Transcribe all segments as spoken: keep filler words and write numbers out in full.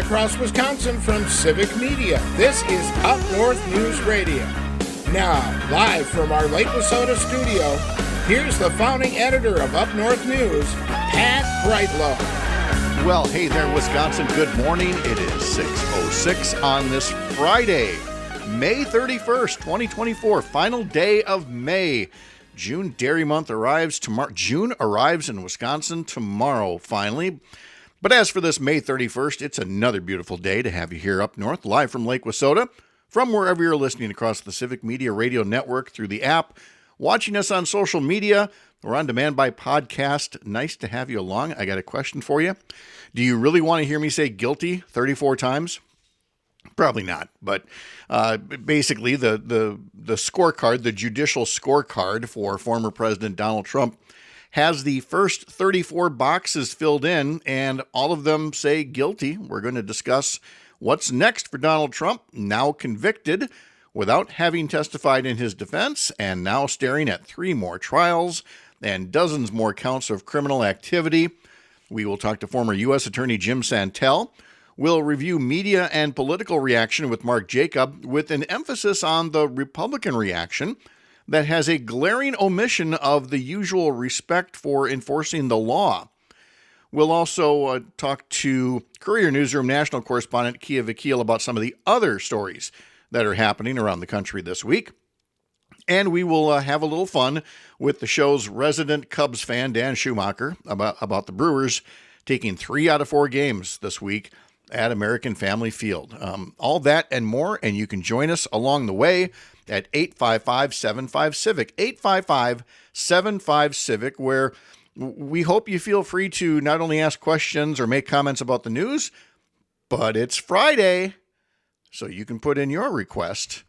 across Wisconsin from Civic Media. This is Up North News Radio. Now, live from our Lake Wissota studio, here's the founding editor of Up North News, Pat Brightlow. Well, hey there, Wisconsin. Good morning. It is six oh six on this Friday, May thirty-first, twenty twenty-four, final day of May. June Dairy Month arrives tomorrow. June arrives in Wisconsin tomorrow, finally. But as for this May thirty-first, it's another beautiful day to have you here up north, live from Lake Wissota, from wherever you're listening across the Civic Media Radio Network, through the app, watching us on social media, or on demand by podcast. Nice to have you along. I got a question for you. Do you really want to hear me say guilty thirty-four times? Probably not, but uh, basically the, the the scorecard, the judicial scorecard for former President Donald Trump has the first thirty-four boxes filled in, and all of them say guilty. We're going to discuss what's next for Donald Trump, now convicted, without having testified in his defense, and now staring at three more trials and dozens more counts of criminal activity. We will talk to former U S Attorney Jim Santel. We'll review media and political reaction with Mark Jacob, with an emphasis on the Republican reaction that has a glaring omission of the usual respect for enforcing the law. We'll also uh, talk to Courier Newsroom national correspondent Kia Vakil about some of the other stories that are happening around the country this week. And we will uh, have a little fun with the show's resident Cubs fan, Dan Schumacher, about, about the Brewers taking three out of four games this week at American Family Field. Um, all that and more, and you can join us along the way at eight five five, seven five, CIVIC, eight five five, seven five, CIVIC, where we hope you feel free to not only ask questions or make comments about the news, but it's Friday, so you can put in your request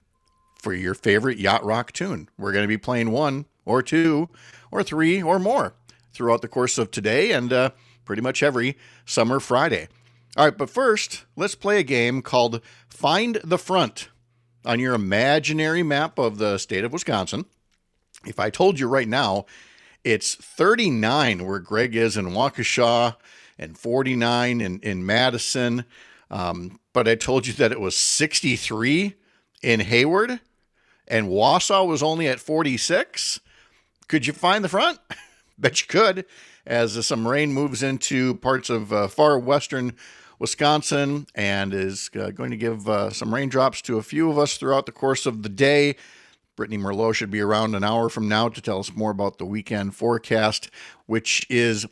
for your favorite yacht rock tune. We're going to be playing one or two or three or more throughout the course of today and uh, pretty much every summer Friday. All right, but first, let's play a game called Find the Front on your imaginary map of the state of Wisconsin. If I told you right now, it's thirty-nine where Greg is in Waukesha and forty-nine in, in Madison, um, but I told you that it was sixty-three in Hayward, and Wausau was only at forty-six. Could you find the front? Bet you could, as some rain moves into parts of uh, far western Wisconsin and is uh, going to give uh, some raindrops to a few of us throughout the course of the day. Brittany Merlot should be around an hour from now to tell us more about the weekend forecast, which is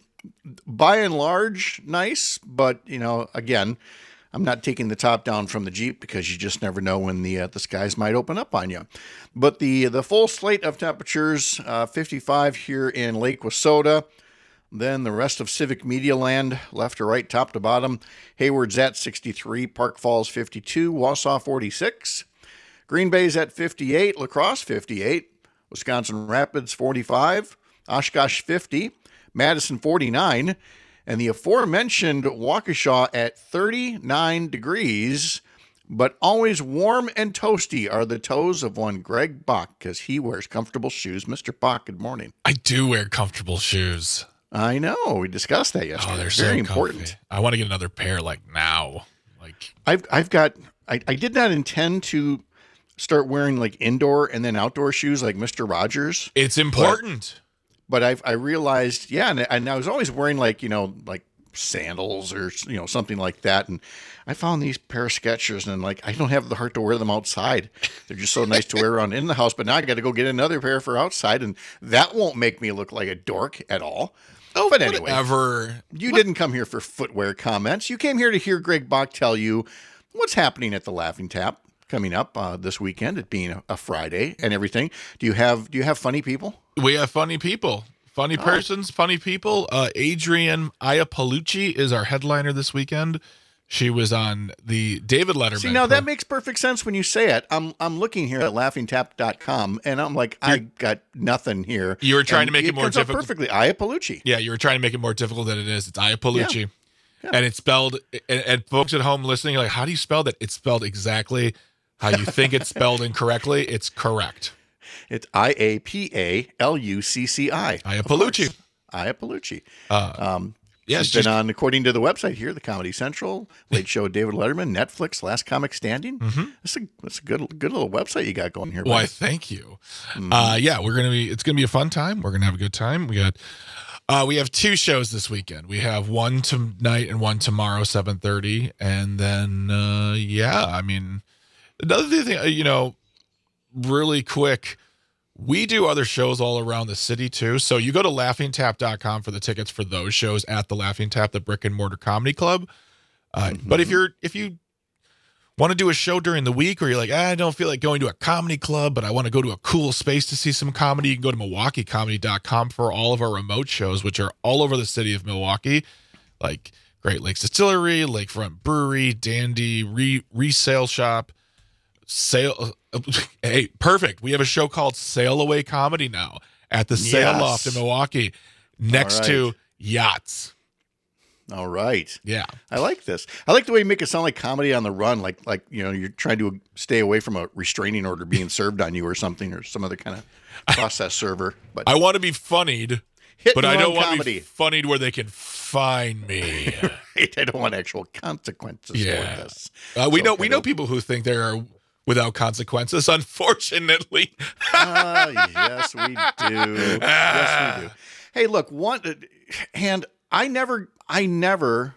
by and large nice. But, you know, again, I'm not taking the top down from the Jeep because you just never know when the uh, the skies might open up on you. But the the full slate of temperatures, uh, fifty-five here in Lake Wissota. Then the rest of Civic Media Land, left to right, top to bottom. Hayward's at sixty-three, Park Falls fifty-two, Wausau forty-six, Green Bay's at fifty-eight, La Crosse fifty-eight, Wisconsin Rapids forty-five, Oshkosh fifty, Madison forty-nine, and the aforementioned Waukesha at thirty-nine degrees, but always warm and toasty are the toes of one Greg Bach, because he wears comfortable shoes. Mister Bach, good morning. I do wear comfortable shoes. I know. We discussed that yesterday. Oh, they're very so important. Comfy. I want to get another pair like now. Like I've I've got I, I did not intend to start wearing like indoor and then outdoor shoes like Mister Rogers. It's important. But, but I've I realized, yeah, and, and I was always wearing like, you know, like sandals or, you know, something like that. And I found these pair of Skechers and like, I don't have the heart to wear them outside. They're just so nice to wear around in the house, but now I got to go get another pair for outside. And that won't make me look like a dork at all. Oh, but anyway, whatever. You what? didn't come here for footwear comments. You came here to hear Greg Bach tell you what's happening at the Laughing Tap coming up uh, this weekend, it being a, a Friday and everything. Do you have, do you have funny people? We have funny people. Funny persons, oh. funny people. Uh, Adrienne Iapolucci is our headliner this weekend. She was on the David Letterman. See, now pro- that makes perfect sense when you say it. I'm I'm looking here at laughing tap dot com, and I'm like, You're, I got nothing here. You were trying and to make it, it more difficult. Perfectly, Iapolucci. Yeah, you were trying to make it more difficult than it is. It's Iapolucci. Yeah. Yeah. And it's spelled, and, and folks at home listening are like, how do you spell that? It's spelled exactly how you think it's spelled incorrectly. It's correct. It's I A P A L U C C I. Iapolucci. Iapolucci. Uh, um, Yeah, She's been on, according to the website here, the Comedy Central, Late Show with David Letterman, Netflix, Last Comic Standing. Mm-hmm. That's a that's a good good little website you got going here. Why, thank you. Mm-hmm. Uh, yeah, we're gonna be. It's gonna be a fun time. We're gonna have a good time. We got. Uh, we have two shows this weekend. We have one tonight and one tomorrow, seven thirty, and then uh, yeah, I mean, another thing, you know, really quick. We do other shows all around the city too. So you go to laughing tap dot com for the tickets for those shows at the Laughing Tap, the Brick and Mortar Comedy Club. Uh, mm-hmm. But if you're if you want to do a show during the week, or you're like, ah, I don't feel like going to a comedy club, but I want to go to a cool space to see some comedy, you can go to milwaukee comedy dot com for all of our remote shows, which are all over the city of Milwaukee, like Great Lakes Distillery, Lakefront Brewery, Dandy, Re- Resale Shop, Sale. Hey, perfect. We have a show called Sail Away Comedy now at the Sail Yes. Loft in Milwaukee, next right. to Yachts. All right. Yeah. I like this. I like the way you make it sound like comedy on the run, like like you know you're trying to stay away from a restraining order being served on you or something, or some other kind of process server. But I want to be funnied, hit but and I run don't want to comedy. be funnied where they can find me. Right. I don't want actual consequences Yeah. for this. Uh, we So know we kind know of- people who think they are without consequences. Unfortunately, Uh, yes, we do. Yes, we do. Hey, look, one, and I never, I never,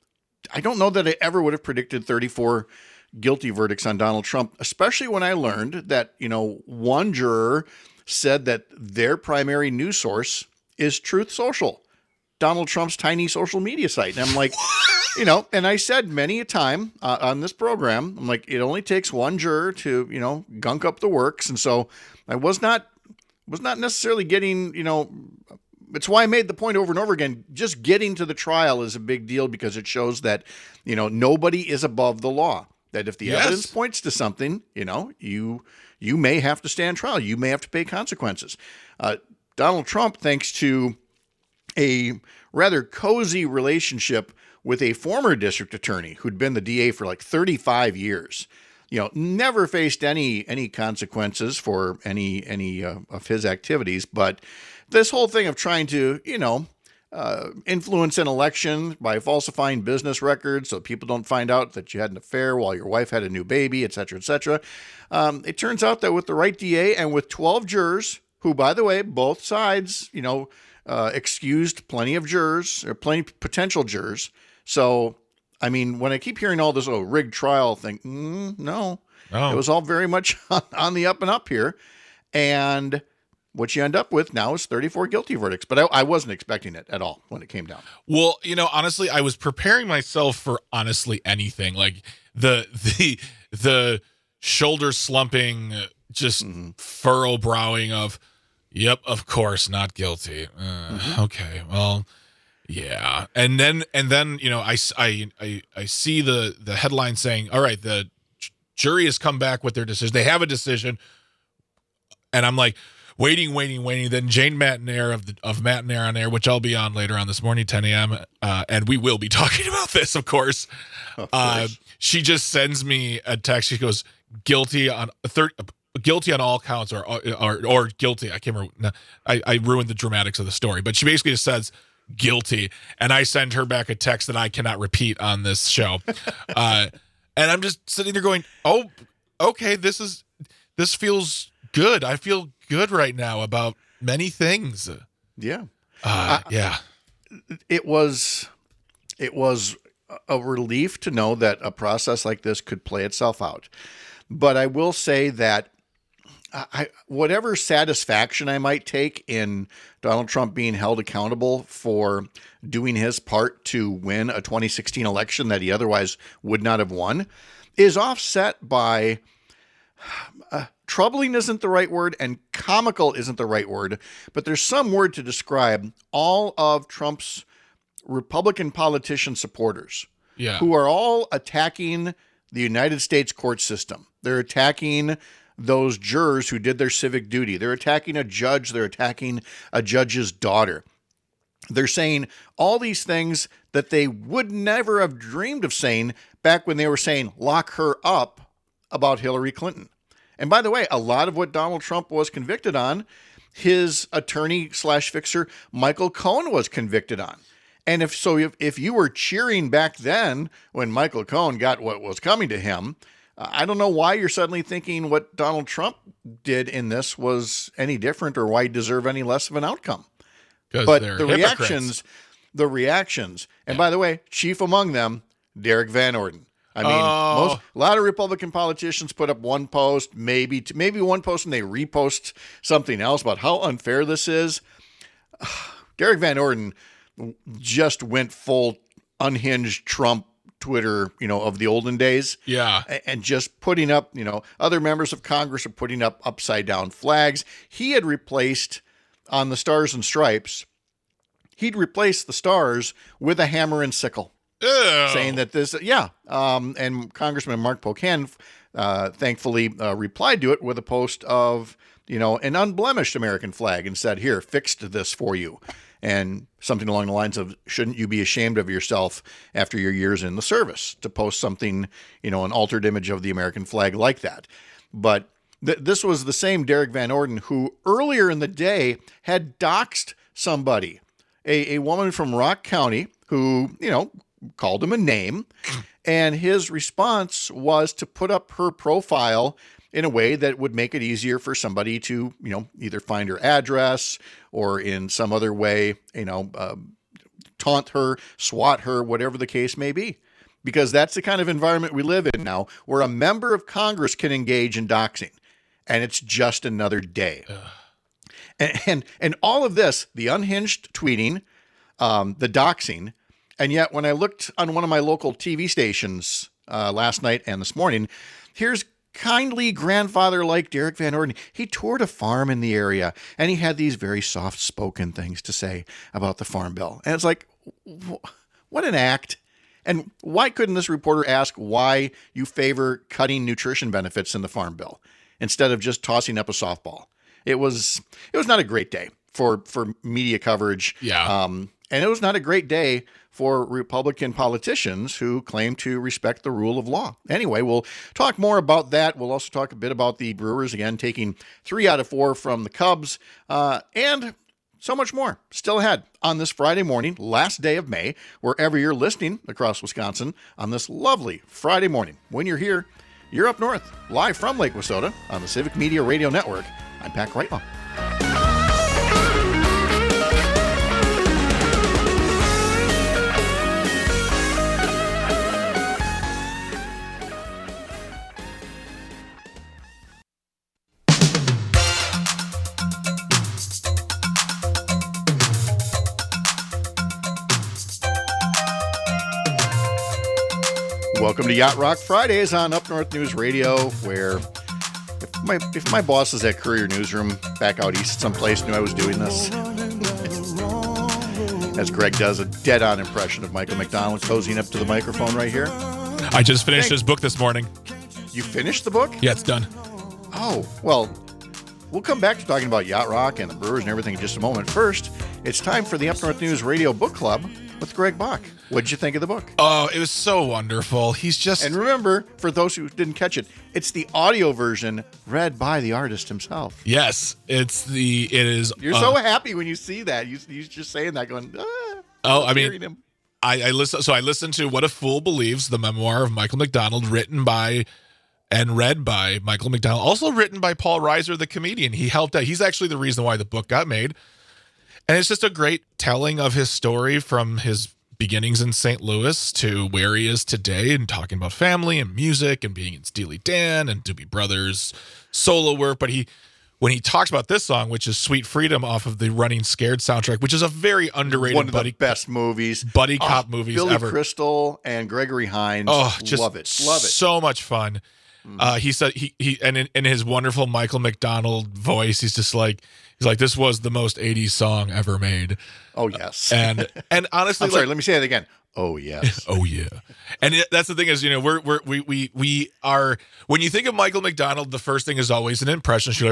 I don't know that I ever would have predicted thirty-four guilty verdicts on Donald Trump, especially when I learned that, you know, one juror said that their primary news source is Truth Social, Donald Trump's tiny social media site. And I'm like, you know, and I said many a time uh, on this program, I'm like, it only takes one juror to, you know, gunk up the works. And so I was not, was not necessarily getting, you know, it's why I made the point over and over again, just getting to the trial is a big deal because it shows that, you know, nobody is above the law. That if the Yes. evidence points to something, you know, you, you may have to stand trial. You may have to pay consequences. Uh, Donald Trump, thanks to a rather cozy relationship with a former district attorney who'd been the D A for like thirty-five years, you know, never faced any any consequences for any any uh, of his activities. But this whole thing of trying to, you know, uh, influence an election by falsifying business records so people don't find out that you had an affair while your wife had a new baby, et cetera, et cetera. Um, it turns out that with the right D A and with twelve jurors, who, by the way, both sides, you know, uh, excused plenty of jurors or plenty potential jurors. So, I mean, when I keep hearing all this, oh, rigged trial thing, mm, no, Oh. it was all very much on, on the up and up here. And what you end up with now is thirty-four guilty verdicts. But I, I wasn't expecting it at all when it came down. Well, you know, honestly, I was preparing myself for honestly anything, like the the the shoulder slumping, just Mm-hmm. furrow browing of, yep, of course, not guilty. Uh, Mm-hmm. Okay, well, yeah, and then and then you know, I I I, I see the the headline saying, all right, the j- jury has come back with their decision. They have a decision, and I'm like, waiting, waiting, waiting. Then Jane Matinaire of the, of Matinaire on Air, which I'll be on later on this morning, ten a.m., uh, and we will be talking about this, of course. Of Uh, course. she just sends me a text. She goes, guilty on third, guilty on all counts, or or or guilty. I can't remember. No, I, I ruined the dramatics of the story, but she basically just says guilty, and I send her back a text that I cannot repeat on this show. uh, and I'm just sitting there going, oh, okay, this is this feels good. I feel good right now about many things. Yeah. Uh, yeah. It was it was a relief to know that a process like this could play itself out. But I will say that I, whatever satisfaction I might take in Donald Trump being held accountable for doing his part to win a twenty sixteen election that he otherwise would not have won is offset by uh, troubling isn't the right word and comical isn't the right word, but there's some word to describe all of Trump's Republican politician supporters Yeah. who are all attacking the United States court system. They're attacking those jurors who did their civic duty. They're attacking a judge. They're attacking a judge's daughter. They're saying all these things that they would never have dreamed of saying back when they were saying, lock her up about Hillary Clinton. And by the way, a lot of what Donald Trump was convicted on, his attorney slash fixer, Michael Cohen, was convicted on. And if so, if, if you were cheering back then when Michael Cohen got what was coming to him, uh, I don't know why you're suddenly thinking what Donald Trump did in this was any different or why he deserve any less of an outcome. But the hypocrites. reactions, the reactions, and yeah. by the way, chief among them, Derek Van Orden. I mean, oh. most, a lot of Republican politicians put up one post, maybe two, maybe one post, and they repost something else about how unfair this is. Derek Van Orden just went full unhinged Trump Twitter, you know, of the olden days. Yeah. And just putting up, you know, other members of Congress are putting up upside down flags. He had replaced on the Stars and Stripes, he'd replaced the stars with a hammer and sickle. Ew. Saying that this, yeah. Um, and Congressman Mark Pocan, uh, thankfully uh, replied to it with a post of, you know, an unblemished American flag and said, here, fixed this for you. And something along the lines of, shouldn't you be ashamed of yourself after your years in the service to post something, you know, an altered image of the American flag like that? But th- this was the same Derek Van Orden who earlier in the day had doxed somebody, a, a woman from Rock County who, you know, called him a name. And his response was to put up her profile in a way that would make it easier for somebody to, you know, either find her address or in some other way, you know, uh, taunt her, swat her, whatever the case may be. Because that's the kind of environment we live in now, where a member of Congress can engage in doxing, and it's just another day. And, and and all of this, the unhinged tweeting, um, the doxing, and yet when I looked on one of my local T V stations uh, last night and this morning, here's kindly grandfather-like Derek Van Orden. He toured a farm in the area, and he had these very soft-spoken things to say about the Farm Bill. And it's like, wh- what an act. And why couldn't this reporter ask why you favor cutting nutrition benefits in the Farm Bill instead of just tossing up a softball? It was it was not a great day for, for media coverage. Yeah. Um, and it was not a great day for Republican politicians who claim to respect the rule of law. Anyway, we'll talk more about that. We'll also talk a bit about the Brewers, again, taking three out of four from the Cubs, uh, and so much more still ahead on this Friday morning, last day of May, wherever you're listening across Wisconsin on this lovely Friday morning. When you're here, you're up north, live from Lake Wissota on the Civic Media Radio Network. I'm Pat Kreitlaw. Welcome to Yacht Rock Fridays on Up North News Radio, where if my if my bosses at Courier Newsroom back out east someplace knew I was doing this, as Greg does a dead-on impression of Michael McDonald cozying up to the microphone right here. I just finished Thanks. his book this morning. You finished the book? Yeah, it's done. Oh, well, we'll come back to talking about Yacht Rock and the Brewers and everything in just a moment. First, it's time for the Up North News Radio Book Club with Greg Bach. What did you think of the book? Oh, it was so wonderful. He's just... And remember, for those who didn't catch it, it's the audio version read by the artist himself. Yes, it's the... It is... You're uh, so happy when you see that. You, you're just saying that going, ah. Oh, I hearing mean, him. I, I listen. So I listened to What a Fool Believes, the memoir of Michael McDonald, written by and read by Michael McDonald, also written by Paul Reiser, the comedian. He helped out. He's actually the reason why the book got made. And it's just a great telling of his story from his beginnings in Saint Louis to where he is today, and talking about family and music and being in Steely Dan and Doobie Brothers solo work. But he, when he talks about this song, which is Sweet Freedom off of the Running Scared soundtrack, which is a very underrated One of buddy, the best movies. buddy Oh, cop movies Billy ever. Crystal and Gregory Hines. Oh, just love it. Love it. So much fun. Mm-hmm. Uh, he said he, he, and in, in his wonderful Michael McDonald voice, he's just like, he's like, this was the most eighties song ever made. Oh, yes. And, and honestly, I'm sorry, like, let me say that again. Oh, yes. oh yeah. And it, that's the thing is, you know, we're, we're, we, we, we are, when you think of Michael McDonald, the first thing is always an impression. You're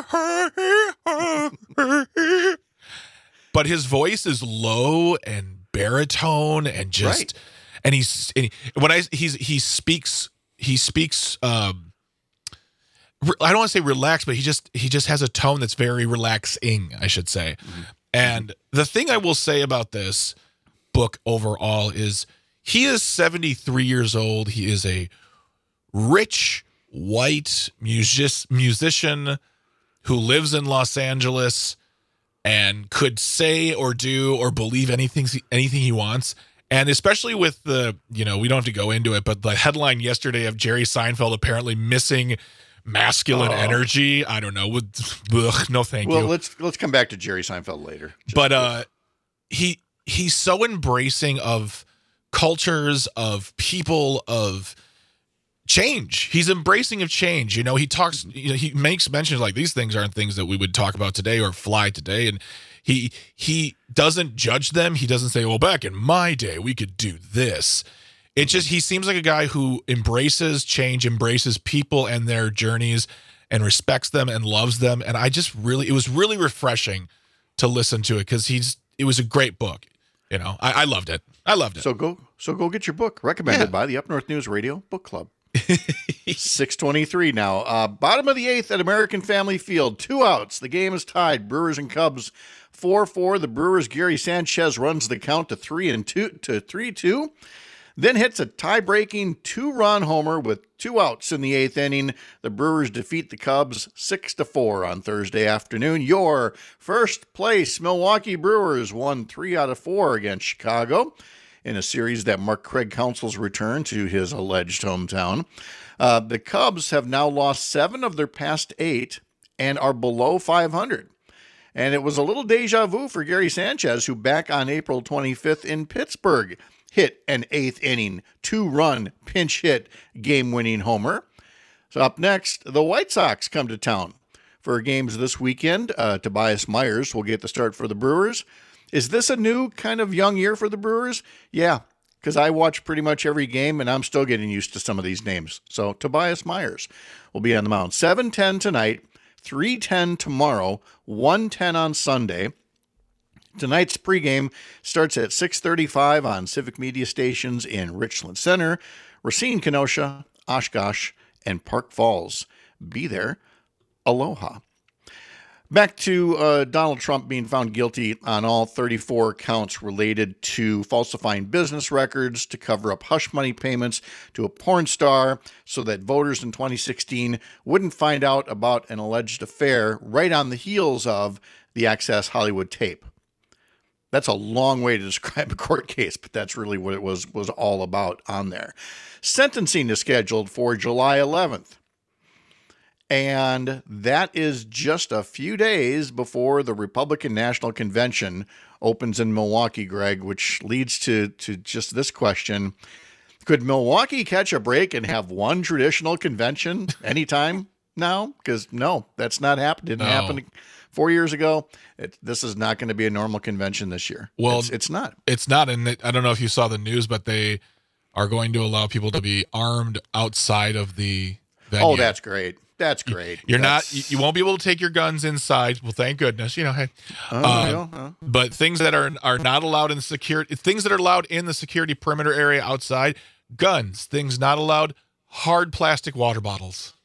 like, but his voice is low and baritone and just, Right. and he's, and he, when I, he's, he speaks, he speaks, um, I don't want to say relaxed, but he just, he just has a tone that's very relaxing, I should say. Mm-hmm. And the thing I will say about this book overall is he is seventy-three years old. He is a rich white music- musician who lives in Los Angeles and could say or do or believe anything anything he wants. And especially with the, you know, we don't have to go into it, but the headline yesterday of Jerry Seinfeld apparently missing masculine oh. energy. I don't know. With, ugh, no, thank well, you. Well, let's let's come back to Jerry Seinfeld later. Just but uh, he he's so embracing of cultures, of people, of change. He's embracing of change. You know, he talks, you know, he makes mentions like these things aren't things that we would talk about today or fly today. And he, he doesn't judge them. He doesn't say, well, back in my day, we could do this. It just, he seems like a guy who embraces change, embraces people and their journeys and respects them and loves them. And I just really, it was really refreshing to listen to it because he's, it was a great book. You know, I, I loved it. I loved it. So go, so go get your book recommended yeah. by the Up North News Radio Book Club. six twenty-three now. Uh, bottom of the eighth at American Family Field. Two outs. The game is tied. Brewers and Cubs four four. The Brewers' Gary Sanchez runs the count to three and two to three two. Then hits a tie-breaking two-run homer with two outs in the eighth inning. The Brewers defeat the Cubs six to four on Thursday afternoon. Your first place Milwaukee Brewers won three out of four against Chicago in a series that marked Craig Counsell's return to his alleged hometown. Uh, the Cubs have now lost seven of their past eight and are below five hundred. And it was a little deja vu for Gary Sanchez, who back on April twenty-fifth in Pittsburgh hit an eighth inning, two-run pinch hit game-winning homer. So up next, the White Sox come to town for games this weekend. Uh, Tobias Myers will get the start for the Brewers. Is this a new kind of young year for the Brewers? Yeah, because I watch pretty much every game, and I'm still getting used to some of these names. So Tobias Myers will be on the mound. seven ten tonight, three ten tomorrow, one ten on Sunday. Tonight's pregame starts at six thirty-five on Civic Media stations in Richland Center, Racine, Kenosha, Oshkosh, and Park Falls. Be there. Aloha. Back to uh, Donald Trump being found guilty on all thirty-four counts related to falsifying business records to cover up hush money payments to a porn star so that voters in twenty sixteen wouldn't find out about an alleged affair right on the heels of the Access Hollywood tape. That's a long way to describe a court case, but that's really what it was, was all about on there. Sentencing is scheduled for July eleventh. And that is just a few days before the Republican National Convention opens in Milwaukee, Greg, which leads to, to just this question. Could Milwaukee catch a break and have one traditional convention anytime now? Because no, that's not happened. Didn't no. happen four years ago. It, this is not going to be a normal convention this year. Well, it's, it's not. It's not. And it, I don't know if you saw the news, but they are going to allow people to be armed outside of the venue. Oh, that's great. That's great. You're That's... not, you won't be able to take your guns inside. Well, thank goodness, you know, hey, oh, uh, yeah, yeah. but things that are, are not allowed in security, things that are allowed in the security perimeter area outside, guns, things not allowed, hard plastic water bottles.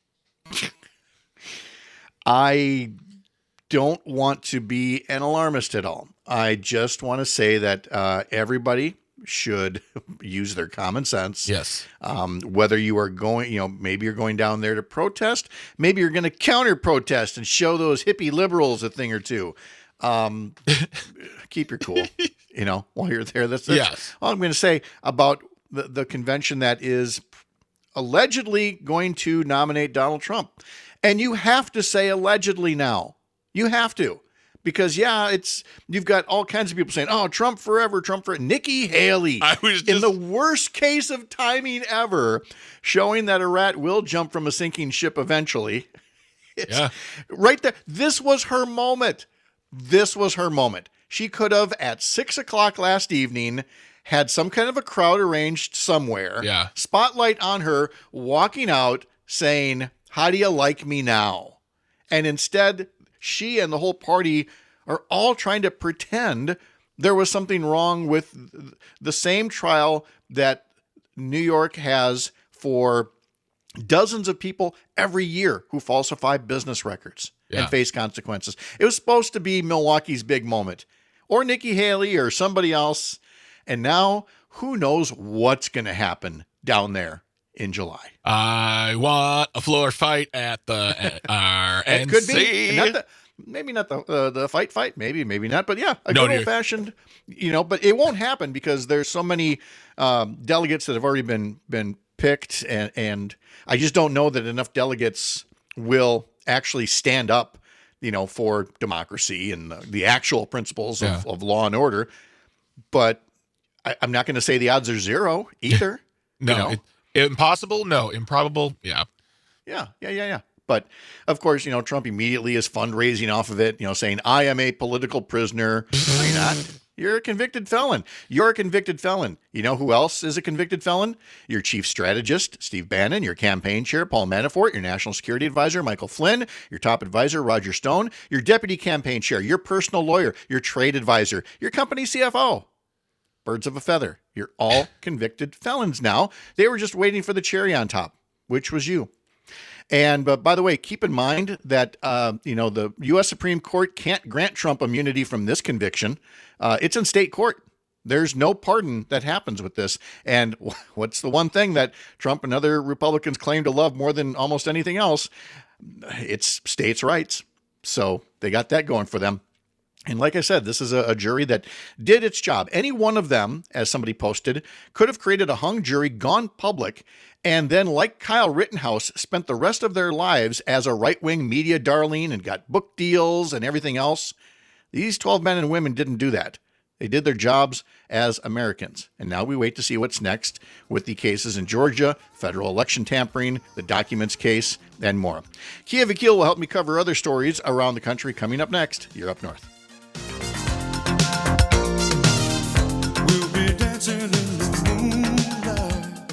I don't want to be an alarmist at all. I just want to say that uh, everybody should use their common sense. Yes. Um, whether you are going, you know, maybe you're going down there to protest, maybe you're going to counter protest and show those hippie liberals a thing or two. Um, keep your cool, you know, while you're there. That's, that's yes. all I'm going to say about the, the convention that is allegedly going to nominate Donald Trump. And you have to say allegedly now. You have to. Because, yeah, it's you've got all kinds of people saying, oh, Trump forever, Trump forever. Nikki Haley, I was just... in the worst case of timing ever, showing that a rat will jump from a sinking ship eventually. It's yeah. right there. This was her moment. This was her moment. She could have, at six o'clock last evening, had some kind of a crowd arranged somewhere. Yeah. Spotlight on her, walking out, saying, how do you like me now? And instead, she and the whole party are all trying to pretend there was something wrong with the same trial that New York has for dozens of people every year who falsify business records yeah. and face consequences. It was supposed to be Milwaukee's big moment, or Nikki Haley or somebody else. And now who knows what's going to happen down there in July. I want a floor fight at the at R N C. It could be. Not the, maybe not the uh, the fight fight. Maybe, maybe not. But yeah, a No, good dude. old fashioned, you know, but it won't happen because there's so many um, delegates that have already been been picked. And, and I just don't know that enough delegates will actually stand up, you know, for democracy and the, the actual principles of, Yeah. of law and order. But I, I'm not going to say the odds are zero either. No, you know? it, impossible. No, improbable. Yeah. Yeah, yeah, yeah, yeah. But of course, you know, Trump immediately is fundraising off of it, you know, saying, I am a political prisoner. No, you're not. You're a convicted felon. You're a convicted felon. You know who else is a convicted felon? Your chief strategist, Steve Bannon, your campaign chair, Paul Manafort, your national security advisor, Michael Flynn, your top advisor, Roger Stone, your deputy campaign chair, your personal lawyer, your trade advisor, your company C F O. Birds of a feather. You're all convicted felons now. They were just waiting for the cherry on top, which was you. And but by the way, keep in mind that uh, you know the U S Supreme Court can't grant Trump immunity from this conviction. Uh, it's in state court. There's no pardon that happens with this. And what's the one thing that Trump and other Republicans claim to love more than almost anything else? It's states' rights. So they got that going for them. And like I said, this is a, a jury that did its job. Any one of them, as somebody posted, could have created a hung jury, gone public, and then, like Kyle Rittenhouse, spent the rest of their lives as a right-wing media darling and got book deals and everything else. These twelve men and women didn't do that. They did their jobs as Americans. And now we wait to see what's next with the cases in Georgia, federal election tampering, the documents case, and more. Kia Vakil will help me cover other stories around the country coming up next. You're Up North. We'll be dancing in the moonlight.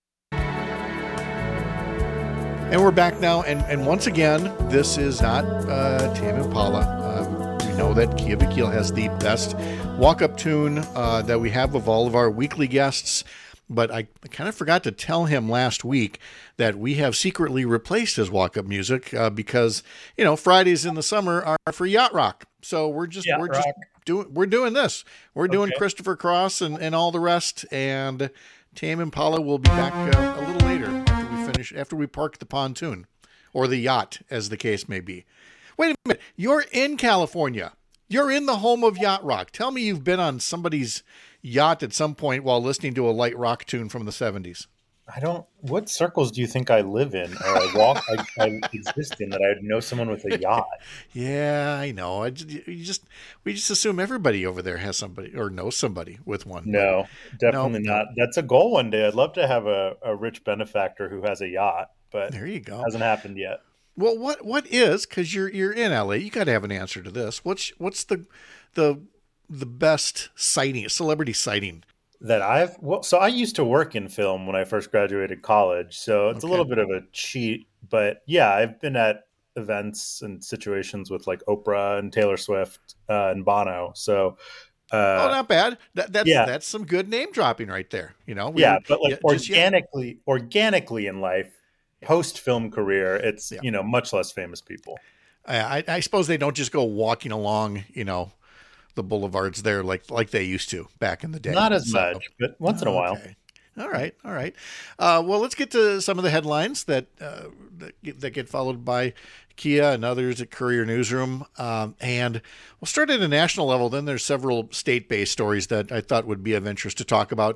And we're back now, and, and once again, this is not uh, Tame Impala. Um, we know that Kia Vakil has the best walk-up tune uh, that we have of all of our weekly guests, but I, I kind of forgot to tell him last week that we have secretly replaced his walk-up music uh, because, you know, Fridays in the summer are for Yacht Rock. So we're just Yacht we're just Rock. doing we're doing this. We're doing Okay. Christopher Cross and, and all the rest, and Tame Impala will be back uh, a little later after we finish after we park the pontoon or the yacht, as the case may be. Wait a minute, you're in California. You're in the home of Yacht Rock. Tell me you've been on somebody's yacht at some point while listening to a light rock tune from the seventies. I don't. What circles do you think I live in or I walk, I, I exist in that I know someone with a yacht? Yeah, I know. I just, you just we just assume everybody over there has somebody or knows somebody with one. No, definitely No. not. That's a goal one day. I'd love to have a, a rich benefactor who has a yacht, but There you go. hasn't happened yet. Well, what what is, because you're you're in L A, you got to have an answer to this. What's what's the the the best sighting, celebrity sighting? That I've well, so I used to work in film when I first graduated college, so it's Okay. a little bit of a cheat, but yeah, I've been at events and situations with like Oprah and Taylor Swift uh, and Bono. So uh, Oh, not bad. That that's yeah. that's some good name dropping right there. You know, We- yeah, but like yeah, just- yeah. organically, organically in life, post film career, it's Yeah. you know much less famous people. I, I suppose they don't just go walking along, you know, the boulevards there like like they used to back in the day. Not as So- much, but once in a while. Okay. All right, all right. Uh, well, let's get to some of the headlines that uh, that, get, that get followed by Kia and others at Courier Newsroom. Um, and we'll start at a national level. Then there's several state-based stories that I thought would be of interest to talk about.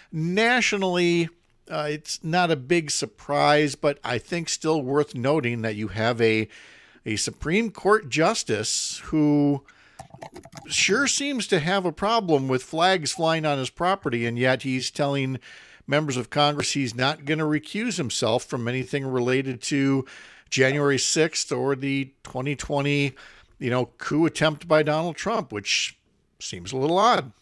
Nationally, uh, it's not a big surprise, but I think still worth noting that you have a a Supreme Court justice who sure seems to have a problem with flags flying on his property, and yet he's telling members of Congress he's not going to recuse himself from anything related to January sixth or the twenty twenty, you know, coup attempt by Donald Trump, which seems a little odd.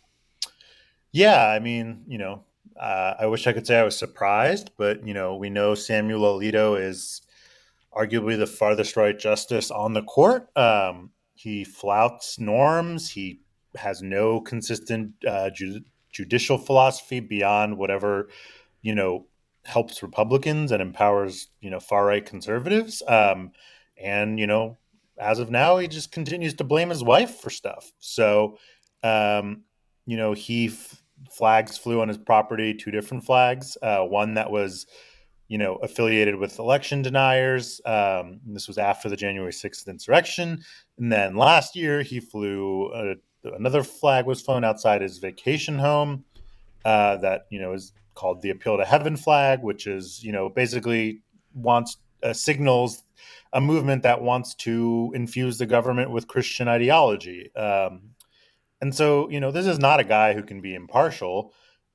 Yeah, I mean, you know, uh, I wish I could say I was surprised, but you know, we know Samuel Alito is arguably the farthest right justice on the court. Um, he flouts norms. He has no consistent uh, ju- judicial philosophy beyond whatever, you know, helps Republicans and empowers, you know, far right conservatives. Um, and, you know, as of now, he just continues to blame his wife for stuff. So, um, you know, he f- flags flew on his property, two different flags, uh, one that was, you know, affiliated with election deniers. Um, this was after the January sixth insurrection. And then last year he flew, uh, another flag was flown outside his vacation home uh, that, you know, is called the Appeal to Heaven flag, which is, you know, basically wants uh, signals a movement that wants to infuse the government with Christian ideology. Um, and so, you know, this is not a guy who can be impartial.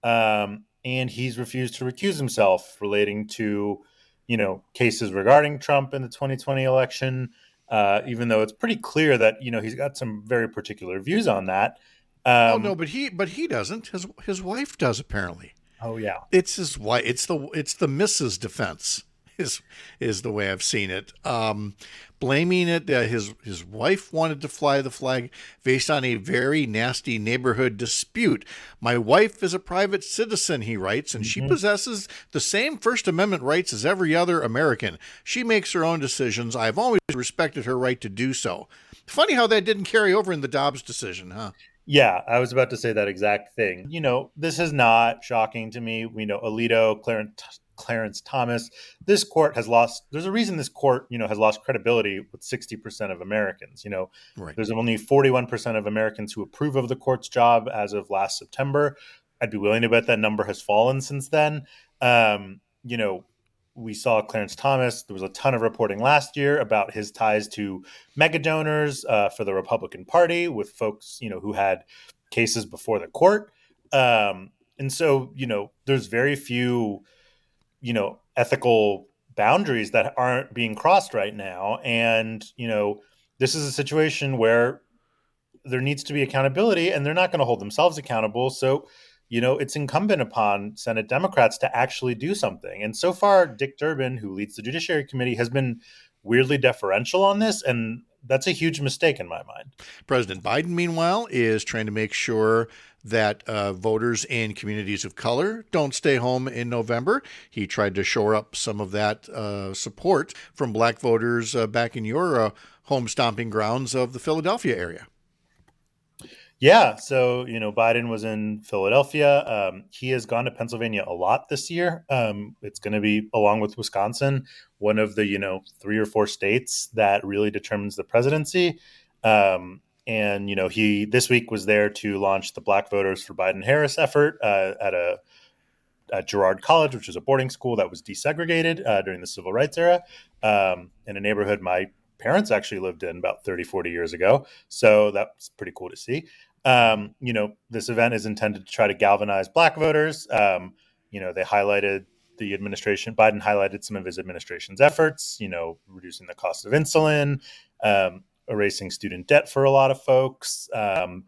Um, and he's refused to recuse himself relating to, you know, cases regarding Trump in the twenty twenty election, uh, even though it's pretty clear that, you know, he's got some very particular views on that. Um, oh no, but he but he doesn't. His his wife does apparently. Oh yeah, it's his wife. It's the it's the missus defense. Is is the way I've seen it. Um, blaming it, uh, his his wife wanted to fly the flag based on a very nasty neighborhood dispute. My wife is a private citizen, he writes, and mm-hmm. she possesses the same First Amendment rights as every other American. She makes her own decisions. I've always respected her right to do so. Funny how that didn't carry over in the Dobbs decision, huh? Yeah, I was about to say that exact thing. You know, this is not shocking to me. We know Alito, Clarence. Clarence Thomas, this court has lost, there's a reason this court, you know, has lost credibility with sixty percent of Americans. You know, right. There's only forty-one percent of Americans who approve of the court's job as of last September. I'd be willing to bet that number has fallen since then. Um, you know, we saw Clarence Thomas. There was a ton of reporting last year about his ties to mega donors uh, for the Republican Party with folks, you know, who had cases before the court. Um, and so, you know, there's very few you know, ethical boundaries that aren't being crossed right now. And, you know, this is a situation where there needs to be accountability and they're not going to hold themselves accountable. So, you know, it's incumbent upon Senate Democrats to actually do something. And so far, Dick Durbin, who leads the Judiciary Committee, has been weirdly deferential on this. And that's a huge mistake in my mind. President Biden, meanwhile, is trying to make sure that uh, voters in communities of color don't stay home in November. He tried to shore up some of that uh, support from black voters uh, back in your uh, home stomping grounds of the Philadelphia area. Yeah, so, you know, Biden was in Philadelphia. Um, he has gone to Pennsylvania a lot this year. Um, it's going to be, along with Wisconsin, one of the, you know, three or four states that really determines the presidency. Um, and, you know, he this week was there to launch the Black Voters for Biden-Harris effort uh, at a at Girard College, which is a boarding school that was desegregated uh, during the civil rights era um, in a neighborhood my parents actually lived in about thirty, forty years ago. So that's pretty cool to see. Um, you know, this event is intended to try to galvanize black voters. Um, you know, they highlighted the administration, Biden highlighted some of his administration's efforts, you know, reducing the cost of insulin, um, erasing student debt for a lot of folks. Um,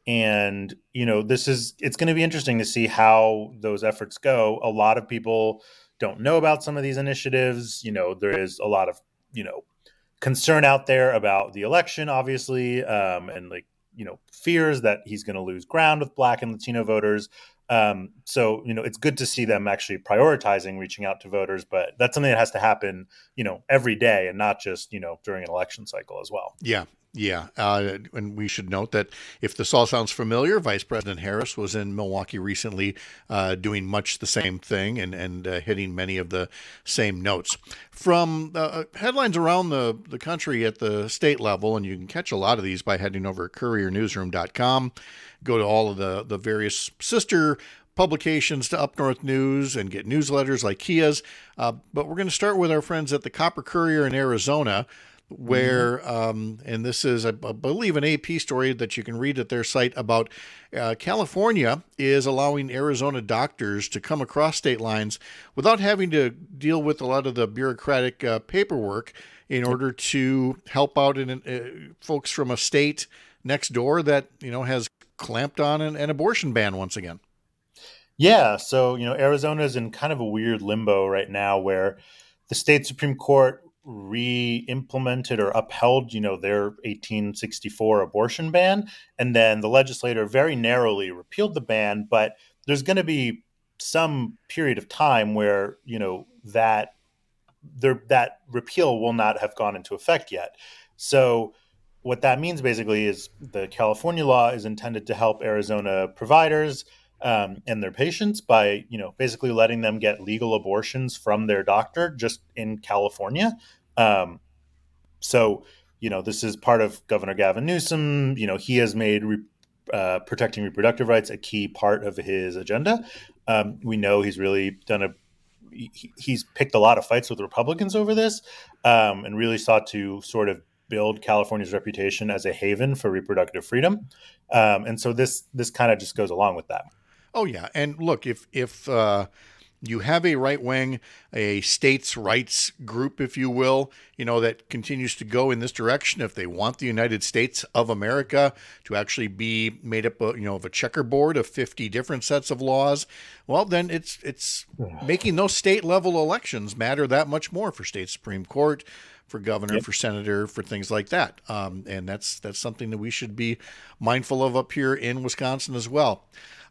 and, you know, this is, it's going to be interesting to see how those efforts go. A lot of people don't know about some of these initiatives. You know, there is a lot of, you know, concern out there about the election, obviously, um, and like, you know, fears that he's going to lose ground with Black and Latino voters. Um, so, you know, it's good to see them actually prioritizing reaching out to voters, but that's something that has to happen, you know, every day and not just, you know, during an election cycle as well. Yeah. Yeah. Uh, and we should note that if this all sounds familiar, Vice President Harris was in Milwaukee recently uh, doing much the same thing and, and uh, hitting many of the same notes. From uh, headlines around the, the country at the state level, and you can catch a lot of these by heading over to courier newsroom dot com, go to all of the, the various sister publications to Up North News and get newsletters like Kia's. Uh, but we're going to start with our friends at the Copper Courier in Arizona, where, um, and this is, I believe, an A P story that you can read at their site about uh, California is allowing Arizona doctors to come across state lines without having to deal with a lot of the bureaucratic uh, paperwork in order to help out in, uh, folks from a state next door that, you know, has clamped on an, an abortion ban once again. Yeah. So, you know, Arizona is in kind of a weird limbo right now where the state Supreme Court re-implemented or upheld, you know, their eighteen sixty-four abortion ban. And then the legislature very narrowly repealed the ban, but there's going to be some period of time where, you know, that there, that repeal will not have gone into effect yet. So what that means basically is the California law is intended to help Arizona providers um, and their patients by, you know, basically letting them get legal abortions from their doctor just in California. Um, so, you know, this is part of Governor Gavin Newsom. You know, he has made re- uh, protecting reproductive rights a key part of his agenda. Um, we know he's really done a he, he's picked a lot of fights with Republicans over this, um, and really sought to sort of build California's reputation as a haven for reproductive freedom. Um, and so this this kind of just goes along with that. Oh yeah, and look, if if uh, you have a right wing, a states' rights group, if you will, you know, that continues to go in this direction, if they want the United States of America to actually be made up, of, you know, of a checkerboard of fifty different sets of laws, well, then it's it's making those state level elections matter that much more for state Supreme Court, for governor, yep. for senator, for things like that. Um, and that's that's something that we should be mindful of up here in Wisconsin as well.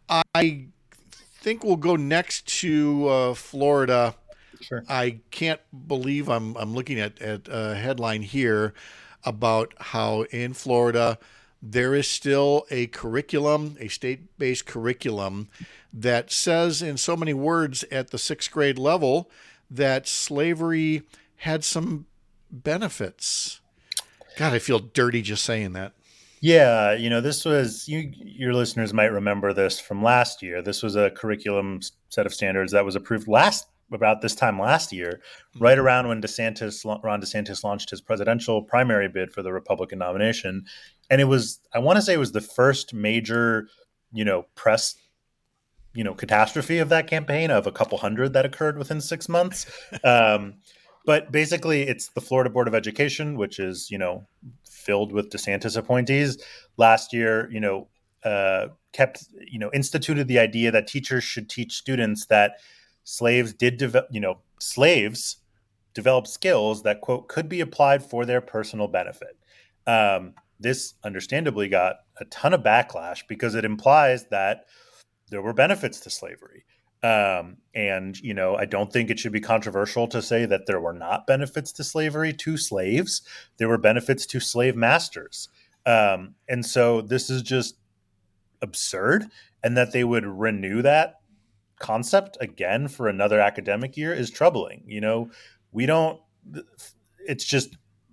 I think we'll go next to uh, Florida. Sure. I can't believe I'm I'm looking at, at a headline here about how in Florida there is still a curriculum, a state-based curriculum that says in so many words at the sixth grade level that slavery had some benefits. God, I feel dirty just saying that. Yeah, you know, this was, you, your listeners might remember this from last year. This was a curriculum set of standards that was approved last, about this time last year, mm-hmm. right around when DeSantis, Ron DeSantis launched his presidential primary bid for the Republican nomination. And it was, I want to say it was the first major, you know, press, you know, catastrophe of that campaign, of a couple hundred that occurred within six months. Um, but basically it's the Florida Board of Education, which is, you know, filled with DeSantis appointees, last year, you know, uh, kept, you know, instituted the idea that teachers should teach students that slaves did develop, you know, slaves develop skills that, quote, could be applied for their personal benefit. Um, this understandably got a ton of backlash because it implies that there were benefits to slavery. Um, and, you know, I don't think it should be controversial to say that there were not benefits to slavery to slaves. There were benefits to slave masters. Um, and so this is just absurd. And that they would renew that concept again for another academic year is troubling. You know, we don't, it's just,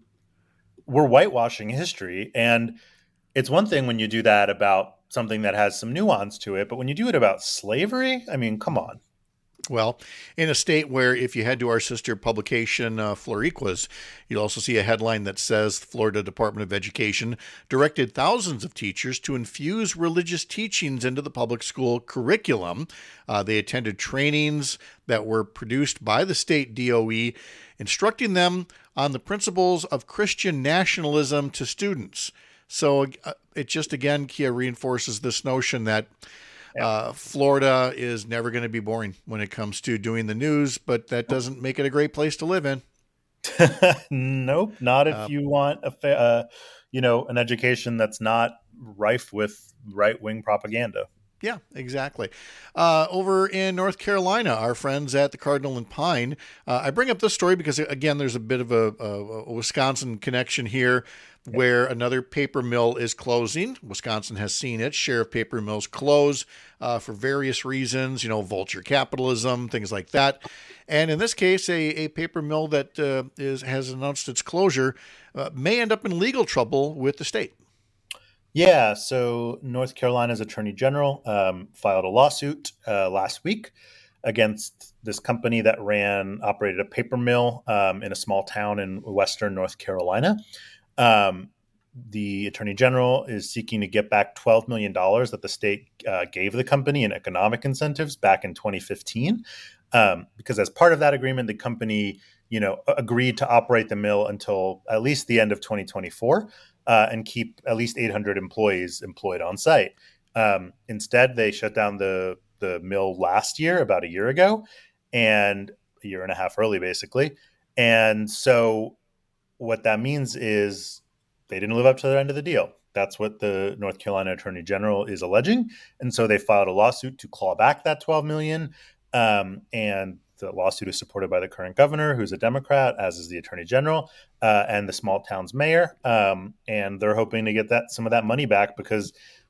we're whitewashing history. And it's one thing when you do that about something that has some nuance to it, but when you do it about slavery, I mean, come on. Well, in a state where, if you head to our sister publication, uh, Floriquas, you'll also see a headline that says the Florida Department of Education directed thousands of teachers to infuse religious teachings into the public school curriculum. Uh, they attended trainings that were produced by the state D O E, instructing them on the principles of Christian nationalism to students. So uh, it just, again, Kia, reinforces this notion that uh, Florida is never going to be boring when it comes to doing the news, but that doesn't make it a great place to live in. Nope, not if uh, you want a, fa- uh, you know, an education that's not rife with right-wing propaganda. Yeah, exactly. Uh, over in North Carolina, our friends at the Cardinal and Pine, uh, I bring up this story because, again, there's a bit of a, a, a Wisconsin connection here where another paper mill is closing. Wisconsin has seen its share of paper mills close uh, for various reasons, you know, vulture capitalism, things like that. And in this case, a, a paper mill that uh, is has announced its closure uh, may end up in legal trouble with the state. Yeah, so North Carolina's Attorney General um, filed a lawsuit uh, last week against this company that ran, operated a paper mill um, in a small town in western North Carolina. Um, the Attorney General is seeking to get back twelve million dollars that the state uh, gave the company in economic incentives back in twenty fifteen. Um, because as part of that agreement, the company, you know, agreed to operate the mill until at least the end of twenty twenty-four. Uh, and keep at least eight hundred employees employed on site. Um, instead, they shut down the the mill last year, about a year ago, and a year and a half early, basically. And so what that means is they didn't live up to their end of the deal. That's what the North Carolina Attorney General is alleging. And so they filed a lawsuit to claw back that twelve million dollars. Um, and the lawsuit is supported by the current governor, who's a Democrat, as is the Attorney General, uh, and the small town's mayor. Um, and they're hoping to get that some of that money back because,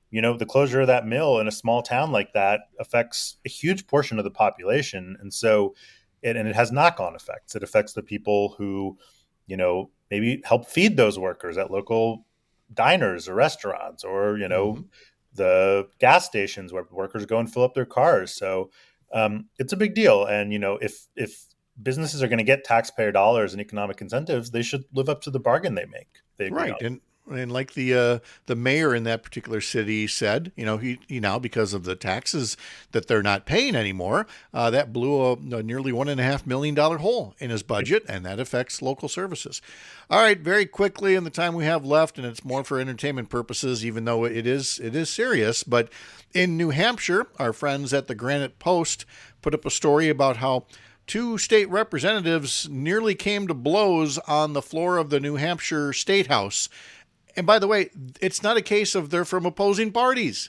you know, the closure of that mill in a small town like that affects a huge portion of the population. And so, it, and it has knock-on effects. It affects the people who, you know, maybe help feed those workers at local diners or restaurants, or, you know, mm-hmm. the gas stations where workers go and fill up their cars. So um, it's a big deal. And, you know, if, if businesses are going to get taxpayer dollars and economic incentives, they should live up to the bargain they make. They right. On. And, and like the, uh, the mayor in that particular city said, you know, he, he now, because of the taxes that they're not paying anymore, uh, that blew a, a nearly one and a half million dollar hole in his budget, and that affects local services. All right, very quickly in the time we have left, and it's more for entertainment purposes, even though it is, it is serious, but in New Hampshire, our friends at the Granite Post put up a story about how two state representatives nearly came to blows on the floor of the New Hampshire State House. And by the way, it's not a case of they're from opposing parties.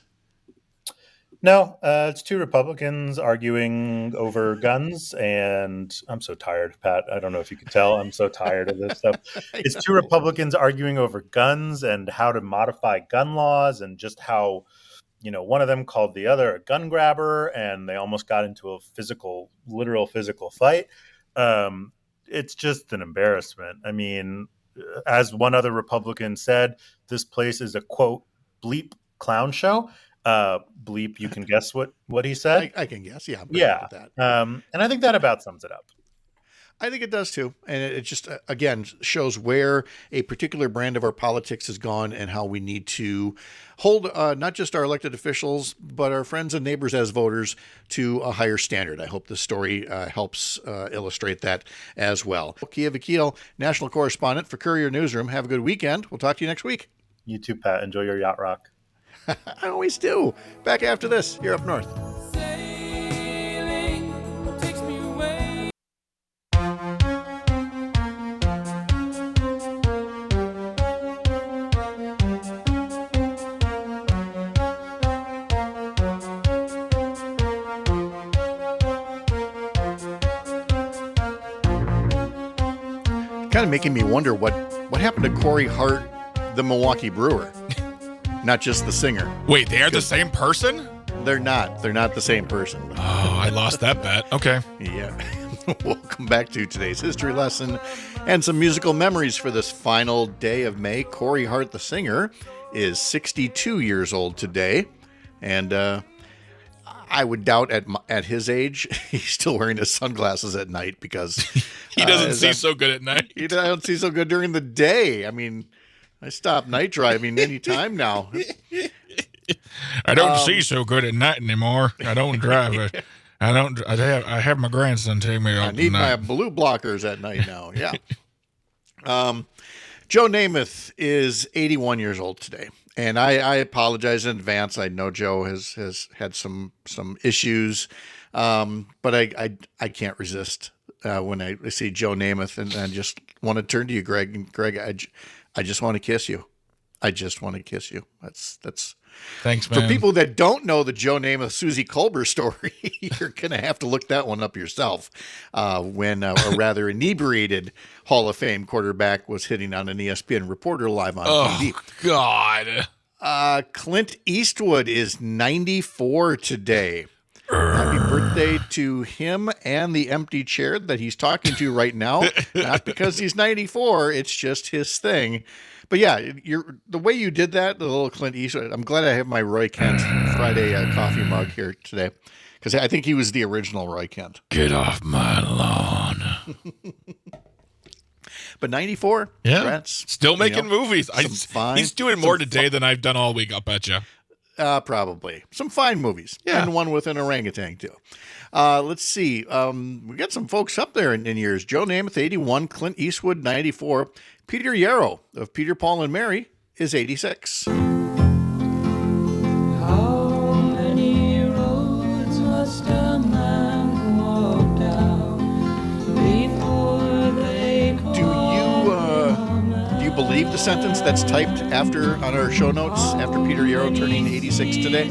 No, uh, it's two Republicans arguing over guns. And I'm so tired, Pat. I don't know if you can tell. I'm so tired of this stuff. It's two Republicans arguing over guns and how to modify gun laws, and just how, you know, one of them called the other a gun grabber, and they almost got into a physical, literal physical fight. Um, it's just an embarrassment. I mean, as one other Republican said, this place is a, quote, bleep clown show. Uh, bleep, you can guess what, what he said? I, I can guess, yeah. I'm yeah. That. Um, and I think that about sums it up. I think it does too. And it, it just, uh, again, shows where a particular brand of our politics has gone, and how we need to hold uh, not just our elected officials, but our friends and neighbors as voters to a higher standard. I hope this story uh, helps uh, illustrate that as well. Kia Vakil, national correspondent for Courier Newsroom. Have a good weekend. We'll talk to you next week. You too, Pat. Enjoy your yacht rock. I always do. Back after this, here up north. Kind of making me wonder what, what happened to Corey Hart, the Milwaukee Brewer, not just the singer. Wait, they are the same person? They're not. They're not the same person. Oh, I lost that bet. Okay. Yeah. We'll come back to today's history lesson and some musical memories for this final day of May. Corey Hart, the singer, is sixty-two years old today, and uh, I would doubt at my, at his age he's still wearing his sunglasses at night, because he doesn't uh, see so good at night. He doesn't see so good during the day. I mean, I stopped night driving any time now. I don't um, see so good at night anymore. I don't drive. I, I don't. I have. I have my grandson take me out. I need my blue blockers at night now. Yeah. um, Joe Namath is eighty-one years old today. And I, I apologize in advance. I know Joe has, has had some some issues, um, but I, I I can't resist uh, when I see Joe Namath, and I just want to turn to you, Greg. And Greg, I, I just want to kiss you. I just want to kiss you. That's that's. Thanks, man. For people that don't know the Joe Namath, Susie Colbert story, you're going to have to look that one up yourself. Uh, when uh, a rather inebriated Hall of Fame quarterback was hitting on an E S P N reporter live on oh, T V. Oh, God. Uh, Clint Eastwood is ninety-four today. Happy birthday to him and the empty chair that he's talking to right now. Not because he's ninety-four, it's just his thing. But yeah, you're the way you did that, the little Clint Eastwood. I'm glad I have my Roy Kent Friday uh, coffee mug here today, because I think he was the original Roy Kent. Get off my lawn. But ninety-four, yeah, congrats. Still making you know, movies. I, fine, he's doing more today fun. than I've done all week, I'll bet you. Uh, probably. Some fine movies. Yeah. And one with an orangutan, too. Uh, let's see. Um, we got some folks up there in, in years. Joe Namath, eighty-one. Clint Eastwood, ninety-four. Peter Yarrow of Peter, Paul, and Mary is eighty-six. How many roads must a man walk down before they Do you, uh, do you believe the sentence that's typed after on our show notes after Peter Yarrow turning eighty-six today?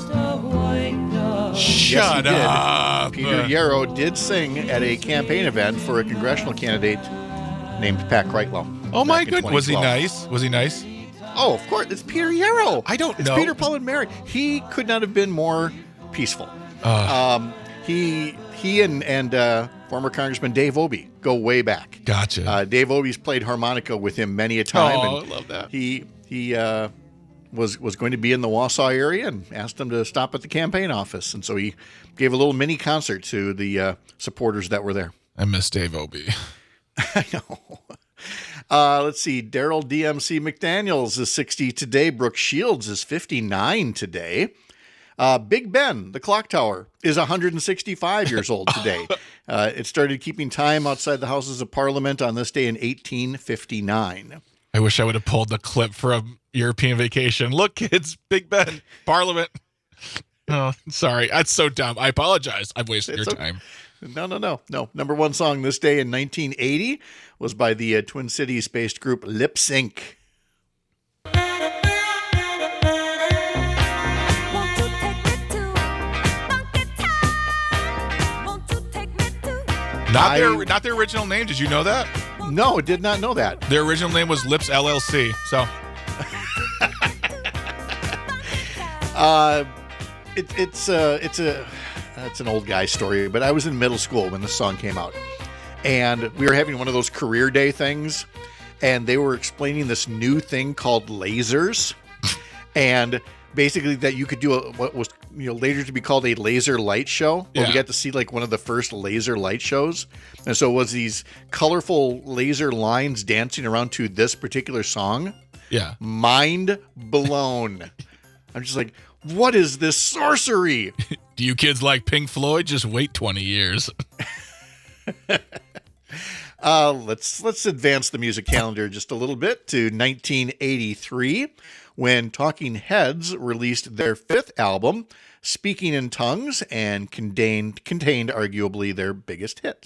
Shut yes, up. Peter Yarrow did sing at a campaign event for a congressional candidate named Pat Kreitlow. Oh my goodness. Was he nice? Was he nice? Oh, of course. It's Peter Yarrow. I don't it's know. Peter, Paul, and Mary. He could not have been more peaceful. Uh, Um, he he and, and uh, former Congressman Dave Obey go way back. Gotcha. Uh, Dave Obey's played harmonica with him many a time. Oh, and I love that. He he uh, was was going to be in the Wausau area and asked him to stop at the campaign office, and so he gave a little mini concert to the uh, supporters that were there. I miss Dave Obey. I know. Uh, let's see. Daryl D M C McDaniels is sixty today. Brooke Shields is fifty-nine today. Uh, Big Ben, the clock tower, is one hundred sixty-five years old today. Uh, it started keeping time outside the Houses of Parliament on this day in eighteen fifty-nine. I wish I would have pulled the clip from European Vacation. Look, kids, Big Ben, Parliament. Oh, sorry. That's so dumb. I apologize. I've wasted It's your okay. time. No, no, no, no. Number one song this day in nineteen eighty was by the uh, Twin Cities-based group Lip Sync. Won't you take me to Funky Town? Won't you take me to Not I- their not their original name. Did you know that? No, did not know that. Their original name was Lips L L C. So Uh, it, it's uh, it's a it's an old guy story, but I was in middle school when this song came out, and we were having one of those career day things, and they were explaining this new thing called lasers, and basically that you could do a, what was you know later to be called a laser light show. Where Yeah. we got to see like one of the first laser light shows, and so it was these colorful laser lines dancing around to this particular song. yeah. Mind blown. I'm just like, what is this sorcery? Do you kids like Pink Floyd? Just wait twenty years. Uh, let's let's advance the music calendar just a little bit to nineteen eighty-three, when Talking Heads released their fifth album, Speaking in Tongues, and contained contained arguably their biggest hit.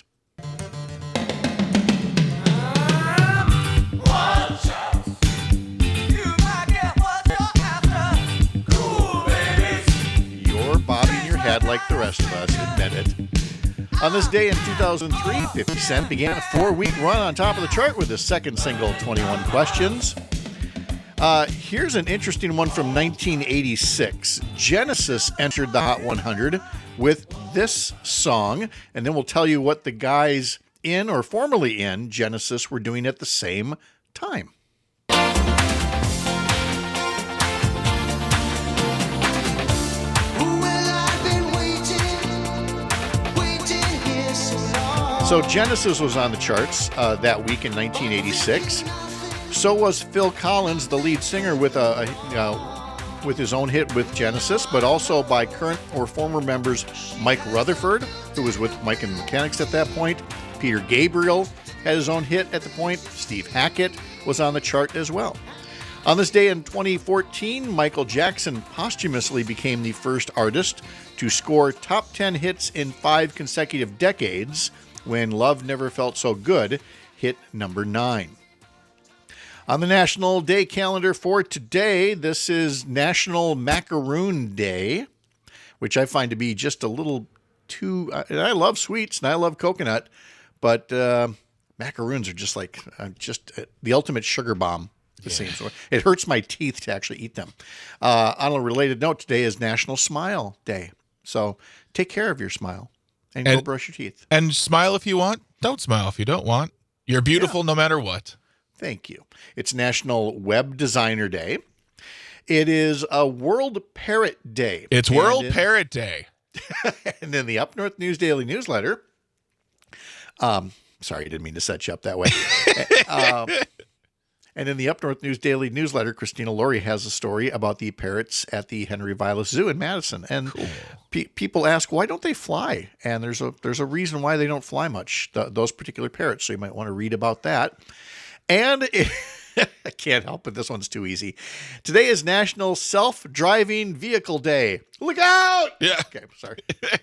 You're bobbing your head like the rest of us, admit it. On this day in two thousand three, fifty Cent began a four-week run on top of the chart with his second single, twenty-one Questions. Uh, here's an interesting one from nineteen eighty-six. Genesis entered the Hot one hundred with this song, and then we'll tell you what the guys in or formerly in Genesis were doing at the same time. So Genesis was on the charts uh, that week in nineteen eighty-six. So was Phil Collins, the lead singer, with a, a uh, with his own hit with Genesis, but also by current or former members Mike Rutherford, who was with Mike and the Mechanics at that point. Peter Gabriel had his own hit at the point. Steve Hackett was on the chart as well. On this day in twenty fourteen, Michael Jackson posthumously became the first artist to score top ten hits in five consecutive decades when Love Never Felt So Good hit number nine. On the National Day calendar for today, this is National Macaroon Day, which I find to be just a little too... Uh, and I love sweets and I love coconut, but uh, macaroons are just like uh, just uh, the ultimate sugar bomb. It seems. It hurts my teeth to actually eat them. Uh, on a related note, today is National Smile Day. So take care of your smile and, And- go brush your teeth. And smile if you want. Don't smile if you don't want. You're beautiful no matter what. Thank you. It's National Web Designer Day. It is a World Parrot Day. It's And World in- Parrot Day. And in the Up North News Daily Newsletter, um, sorry, I didn't mean to set you up that way. um, and in the Up North News Daily Newsletter, Christina Laurie has a story about the parrots at the Henry Vilas Zoo in Madison. And pe- people ask, why don't they fly? And there's a there's a reason why they don't fly much, th- those particular parrots. So you might want to read about that. And it, I can't help it. This one's too easy. Today is National Self-Driving Vehicle Day. Look out! Yeah. Okay, sorry.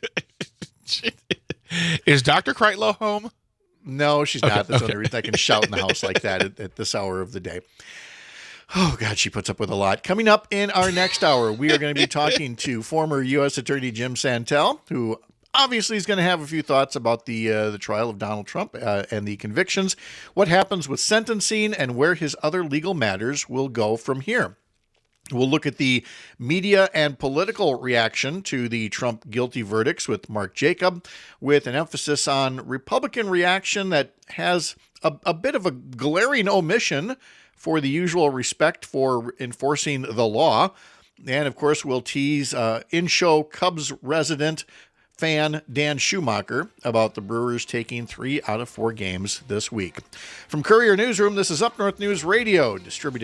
Is Doctor Kreitlow home? No, she's not. Okay, That's the okay. only reason I can shout in the house like that at, at this hour of the day. Oh, God, she puts up with a lot. Coming up in our next hour, we are going to be talking to former U S Attorney Jim Santel, who Obviously, he's going to have a few thoughts about the uh, the trial of Donald Trump uh, and the convictions, what happens with sentencing, and where his other legal matters will go from here. We'll look at the media and political reaction to the Trump guilty verdicts with Mark Jacob, with an emphasis on Republican reaction that has a, a bit of a glaring omission for the usual respect for enforcing the law. And, of course, we'll tease uh, in-show Cubs resident fan Dan Schumacher about the Brewers taking three out of four games this week. From Courier Newsroom, this is Up North News Radio, distributed